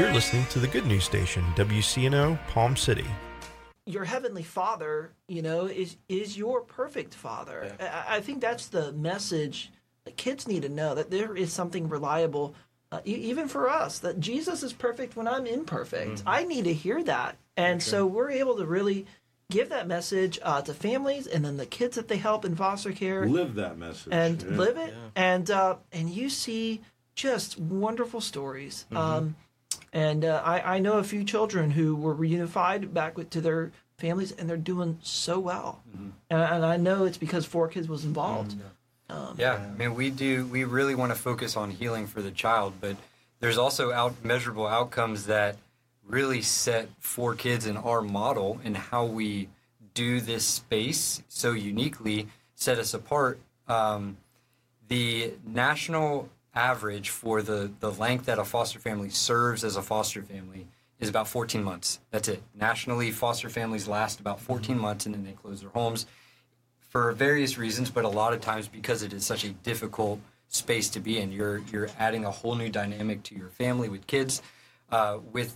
You're listening to the Good News Station, WCNO, Palm City. Your heavenly Father, is your perfect Father. Yeah. I think that's the message that kids need to know, that there is something reliable, even for us, that Jesus is perfect when I'm imperfect. Mm-hmm. I need to hear that. And so we're able to really give that message to families and then the kids that they help in foster care. Live that message. And live it. Yeah. And you see just wonderful stories. Mm-hmm. I know a few children who were reunified back to their families, and they're doing so well. Mm-hmm. And I know it's because 4Kids was involved. Mm-hmm. We really want to focus on healing for the child, but there's also measurable outcomes that really set 4Kids in our model and how we do this space so uniquely, set us apart. The national average for the length that a foster family serves as a foster family is about 14 months. That's it. Nationally, foster families last about 14 months and then they close their homes for various reasons, but a lot of times because it is such a difficult space to be in. You're adding a whole new dynamic to your family with kids. With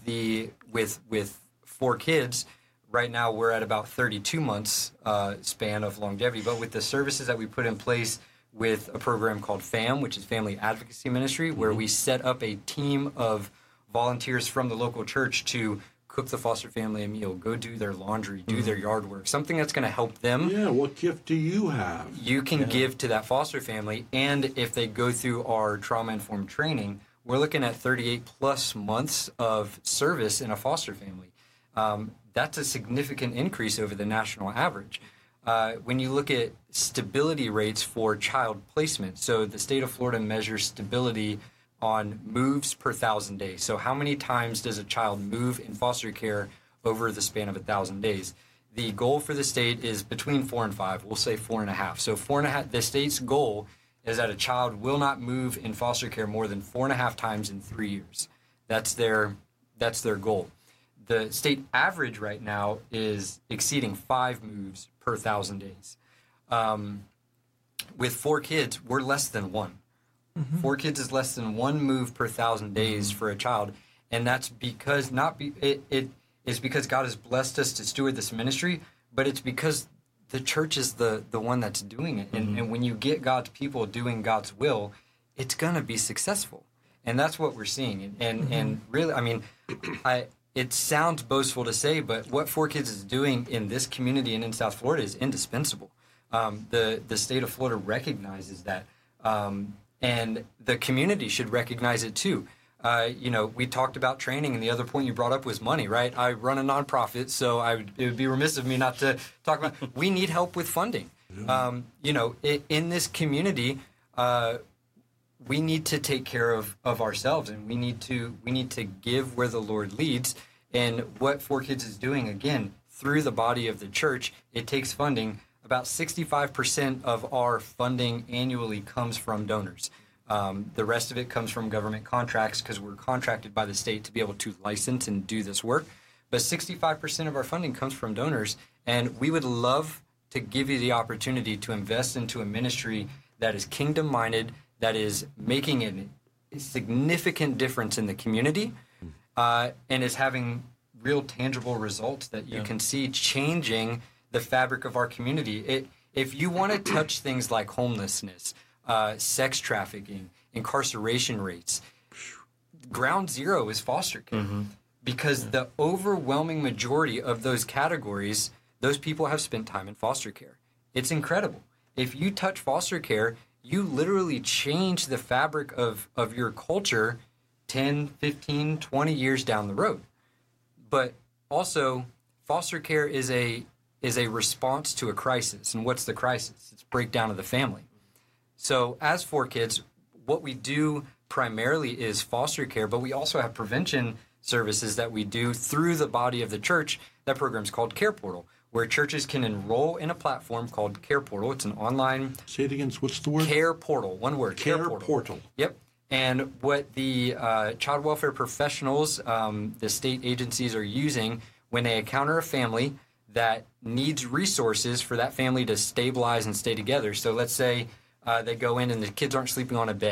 4Kids, right now we're at about 32 months span of longevity, but with the services that we put in place with a program called FAM, which is Family Advocacy Ministry, where we set up a team of volunteers from the local church to cook the foster family a meal, go do their laundry, do their yard work, something that's going to help them. Yeah, what gift do you have? You can give to that foster family, and if they go through our trauma-informed training, we're looking at 38-plus months of service in a foster family. That's a significant increase over the national average. When you look at stability rates for child placement, so the state of Florida measures stability on moves per 1,000 days. So how many times does a child move in foster care over the span of 1,000 days? The goal for the state is between 4 and 5. We'll say 4.5. So 4.5. The state's goal is that a child will not move in foster care more than 4.5 times in 3 years. That's their goal. The state average right now is exceeding 5 moves per 1,000 days. With 4Kids, we're less than 1. Mm-hmm. 4Kids is less than 1 move per 1,000 days for a child, and that's because it is because God has blessed us to steward this ministry, but it's because the church is the one that's doing it. And when you get God's people doing God's will, it's going to be successful. And that's what we're seeing. And really, I mean, it sounds boastful to say, but what 4Kids is doing in this community and in South Florida is indispensable. The state of Florida recognizes that, and the community should recognize it too. We talked about training, and the other point you brought up was money, right? I run a nonprofit, so it would be remiss of me not to talk about. We need help with funding. In this community, we need to take care of ourselves, and we need to give where the Lord leads. And what 4Kids is doing, again, through the body of the church, it takes funding. About 65% of our funding annually comes from donors. The rest of it comes from government contracts because we're contracted by the state to be able to license and do this work. But 65% of our funding comes from donors, and we would love to give you the opportunity to invest into a ministry that is kingdom-minded, that is making a significant difference in the community, and is having real tangible results that you can see changing the fabric of our community. If you want to touch things like homelessness, sex trafficking, incarceration rates, ground zero is foster care. Because the overwhelming majority of those categories, those people have spent time in foster care. It's incredible. If you touch foster care, you literally change the fabric of your culture 10, 15, 20 years down the road. But also, foster care is a response to a crisis. And what's the crisis? It's breakdown of the family. So as 4Kids, what we do primarily is foster care, but we also have prevention services that we do through the body of the church. That program is called Care Portal, where churches can enroll in a platform called Care Portal. It's an online... Say it again. What's the word? Care Portal. One word. Care Portal. Yep. And what the child welfare professionals, the state agencies are using when they encounter a family that needs resources for that family to stabilize and stay together. So let's say they go in and the kids aren't sleeping on a bed,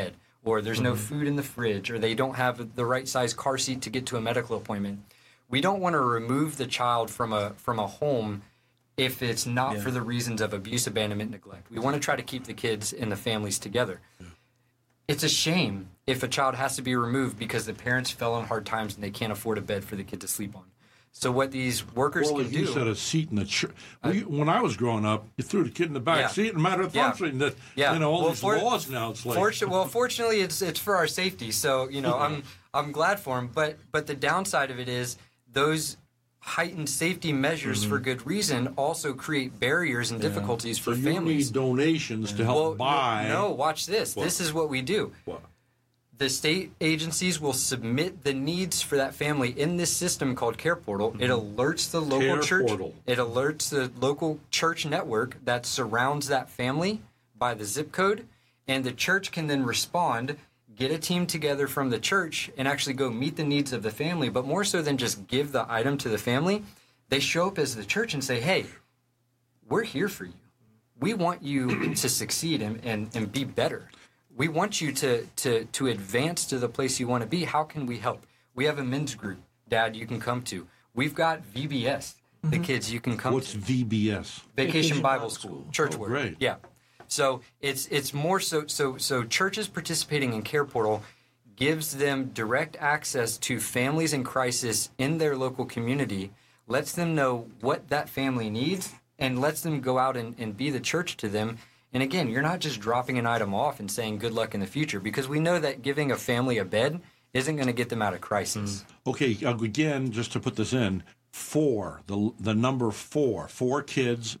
or there's no food in the fridge, or they don't have the right size car seat to get to a medical appointment. We don't want to remove the child from a home if it's not for the reasons of abuse, abandonment, neglect. We want to try to keep the kids and the families together. It's a shame if a child has to be removed because the parents fell on hard times and they can't afford a bed for the kid to sleep on. So what these workers Well, can like do... you said, a seat in the church. When I was growing up, you threw the kid in the back seat and matter of thumbprint. That all these laws now. It's like fortunately, it's for our safety. So I'm glad for them. But the downside of it is those heightened safety measures for good reason also create barriers and difficulties for families. You need donations to help buy. No, watch this. What? This is what we do. What? The state agencies will submit the needs for that family in this system called Care Portal. It alerts the local church. It alerts the local church network that surrounds that family by the zip code, and the church can then respond, get a team together from the church, and actually go meet the needs of the family. But more so than just give the item to the family, they show up as the church and say, hey, we're here for you. We want you to succeed and be better. We want you to advance to the place you want to be. How can we help? We have a men's group, Dad, you can come to. We've got VBS, the kids you can come What's to. What's VBS? Vacation Bible School. Church work. Great. Yeah. So it's more so churches participating in Care Portal gives them direct access to families in crisis in their local community, lets them know what that family needs, and lets them go out and be the church to them. And again, you're not just dropping an item off and saying good luck in the future, because we know that giving a family a bed isn't going to get them out of crisis. Okay, again, just to put this in, the number 4kids.us,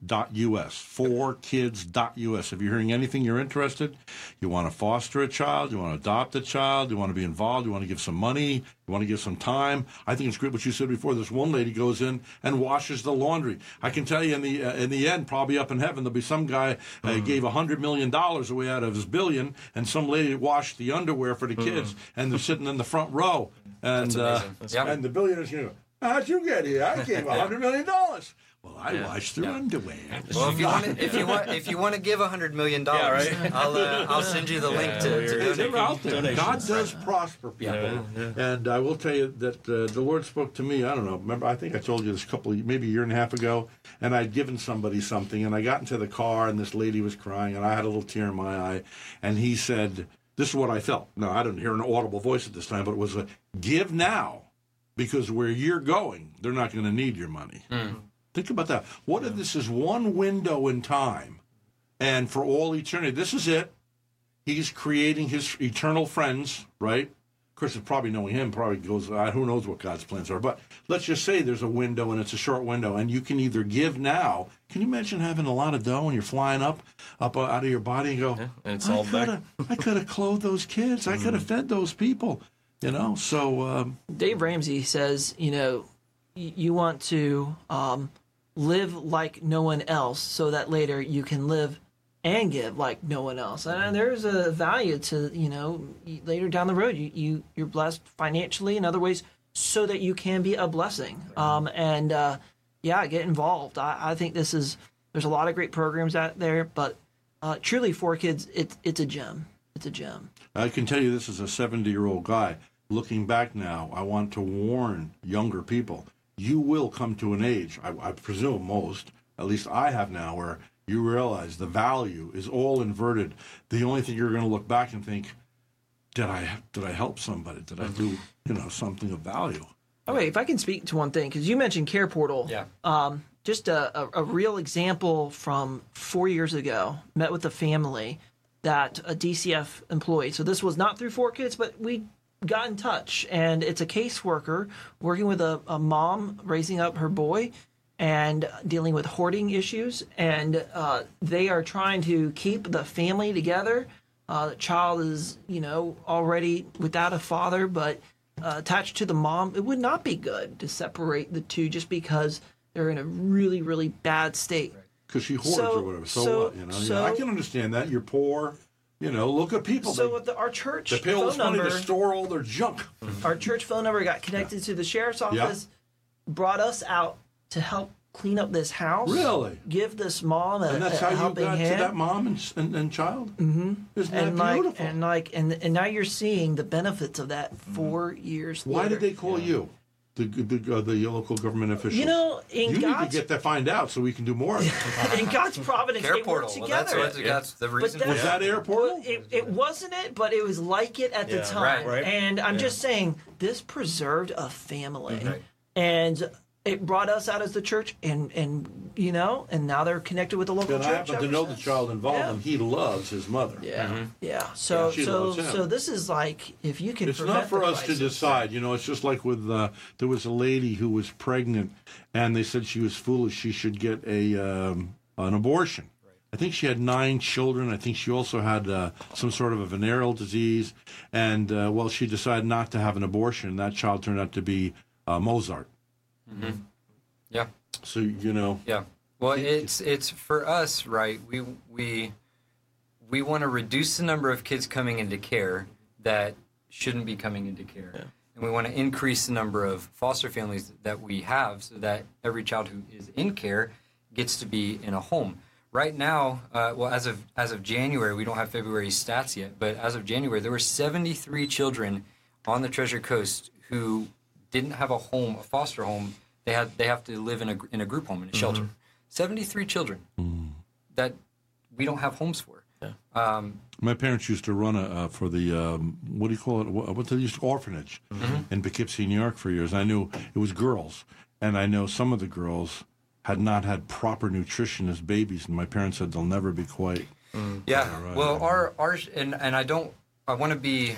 4kids.us. If you're hearing anything you're interested, you want to foster a child, you want to adopt a child, you want to be involved, you want to give some money, you want to give some time. I think it's great what you said before. This one lady goes in and washes the laundry. I can tell you in the end, probably up in heaven, there'll be some guy gave $100 million away out of his billion, and some lady washed the underwear for the kids, and they're sitting in the front row. And, That's amazing. And the billionaire's going to go, how'd you get here? I gave $100 million. Well, I washed their underwear. Well, if you want to give $100 million, I'll send you the link to donate. God does prosper people, and I will tell you that the Lord spoke to me. I don't know. Remember, I think I told you this maybe a year and a half ago, and I'd given somebody something, and I got into the car, and this lady was crying, and I had a little tear in my eye, and he said, "This is what I felt." No, I didn't hear an audible voice at this time, but it was give now. Because where you're going, they're not going to need your money. Think about that. What if this is one window in time, and for all eternity, this is it. He's creating his eternal friends, right? Of course, it's probably knowing him, probably goes, who knows what God's plans are. But let's just say there's a window, and it's a short window, and you can either give now. Can you imagine having a lot of dough, and you're flying up out of your body and go, and it's all back. I could have clothed those kids. I could have fed those people. So Dave Ramsey says, you want to live like no one else so that later you can live and give like no one else. And there's a value to, later down the road, you're blessed financially in other ways so that you can be a blessing. Get involved. I think there's a lot of great programs out there, but truly 4Kids, it's a gem. It's a gem. I can tell you this as a 70-year-old guy. Looking back now, I want to warn younger people. You will come to an age, I presume most, at least I have now, where you realize the value is all inverted. The only thing you're going to look back and think, did I help somebody? Did I do something of value? Oh, wait, if I can speak to one thing, because you mentioned Care Portal. Yeah. Just a real example from 4 years ago, met with a family that a DCF employee, so this was not through 4Kids, but we got in touch, and it's a caseworker working with a mom raising up her boy and dealing with hoarding issues, and they are trying to keep the family together. The child is, already without a father, but attached to the mom. It would not be good to separate the two just because they're in a really, really bad state. Because she hoards or whatever. So what? I can understand that. You're poor. Look at people. So our church they pay all this money to store all their junk. Our church phone number got connected to the sheriff's office, brought us out to help clean up this house. Really? Give this mom a, And that's a how you helping got hand. to that mom and child? Mm-hmm. Isn't that beautiful? And now you're seeing the benefits of that 4 years later. Why did they call you? The local government officials. You know, you need to find out so we can do more. In God's providence, Care they portal. work Well, together. that's the reason. But Was that Air Portal? It wasn't it, but it was like it at the time. Right. And I'm just saying, this preserved a family, Right. and it brought us out as the church, and now they're connected with the local And church. I happen to ever know the since. child involved, Yeah. and he loves his mother. Yeah. So she loves him. so this is like, if you can. It's prevent not for the us to crisis. decide. It's just like with there was a lady who was pregnant, and they said she was foolish. She should get an abortion. I think she had 9 children. I think she also had some sort of a venereal disease, and she decided not to have an abortion. That child turned out to be Mozart. Mm-hmm. Yeah. So Yeah. Well, it's for us, right? We want to reduce the number of kids coming into care that shouldn't be coming into care. Yeah. And we want to increase the number of foster families that we have so that every child who is in care gets to be in a home. Right now, as of January, we don't have February stats yet, but as of January, there were 73 children on the Treasure Coast who didn't have a home, a foster home. They have to live in a group home, in a shelter. 73 children that we don't have homes for. Yeah. My parents used to run for the what do you call it? What they used to orphanage in Poughkeepsie, New York, for years. I knew it was girls, and I know some of the girls had not had proper nutrition as babies, and my parents said they'll never be quite. Yeah. Right. Well, our and I want to be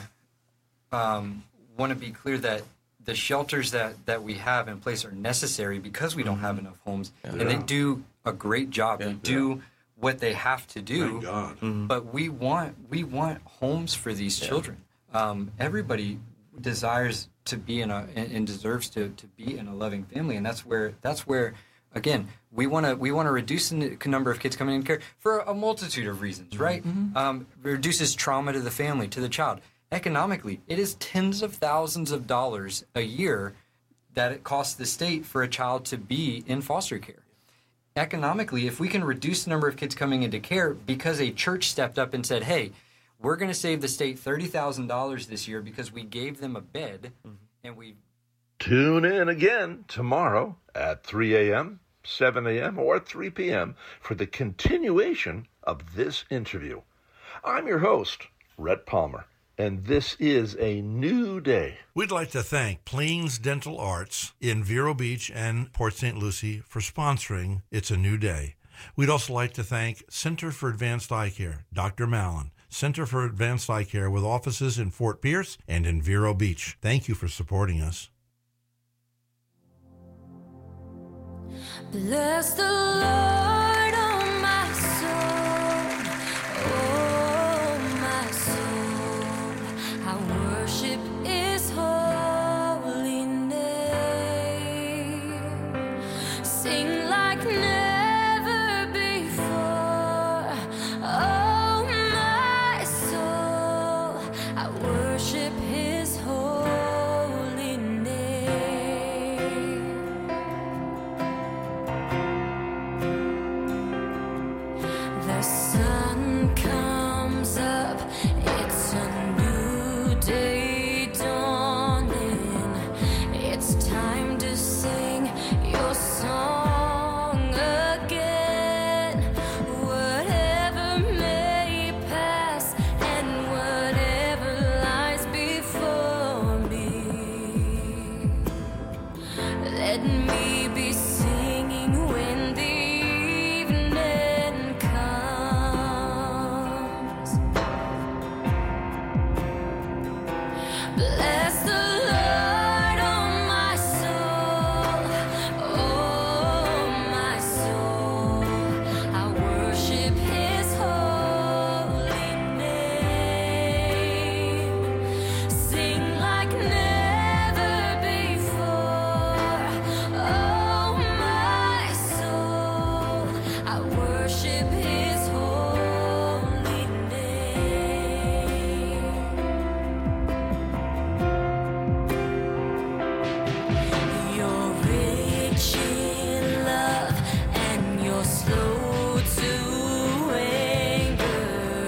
clear that the shelters that we have in place are necessary because we don't have enough homes, and they do a great job. They do what they have to do. Thank God. But we want homes for these children. Everybody desires to be and deserves to be in a loving family, and that's where again we want to reduce the number of kids coming in care for a multitude of reasons, right? Reduces trauma to the family, to the child. Economically, it is tens of thousands of dollars a year that it costs the state for a child to be in foster care. Economically, if we can reduce the number of kids coming into care because a church stepped up and said, hey, we're going to save the state $30,000 this year because we gave them a bed and we... Tune in again tomorrow at 3 a.m., 7 a.m., or 3 p.m. for the continuation of this interview. I'm your host, Rhett Palmer, and this is a new day. We'd like to thank Plains Dental Arts in Vero Beach and Port St. Lucie for sponsoring It's a New Day. We'd also like to thank Center for Advanced Eye Care, Dr. Mallon, Center for Advanced Eye Care with offices in Fort Pierce and in Vero Beach. Thank you for supporting us. Bless the Lord.